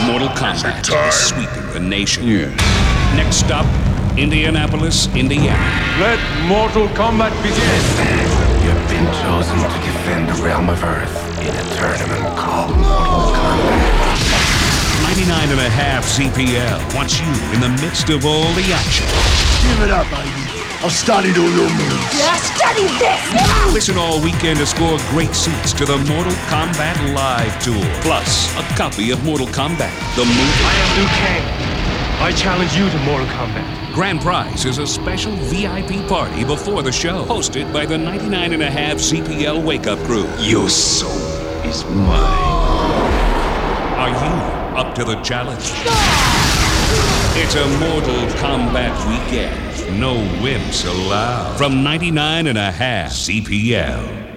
Mortal Kombat is sweeping the nation. Yeah. Next stop, Indianapolis, Indiana. Let Mortal Kombat begin! You've been chosen to defend the realm of Earth in a tournament called Mortal Kombat. 99.5 ZPL wants you in the midst of all the action. Give it up, baby. I've studied all your moves. Yeah, study this! Listen all weekend to score great seats to the Mortal Kombat Live Tour. Plus, a copy of Mortal Kombat, the movie. I am Liu Kang. I challenge you to Mortal Kombat. Grand prize is a special VIP party before the show, hosted by the 99.5 ZPL Wake Up Crew. Your soul is mine. Are you up to the challenge? It's a Mortal Kombat weekend. No wimps allowed. From 99.5 ZPL.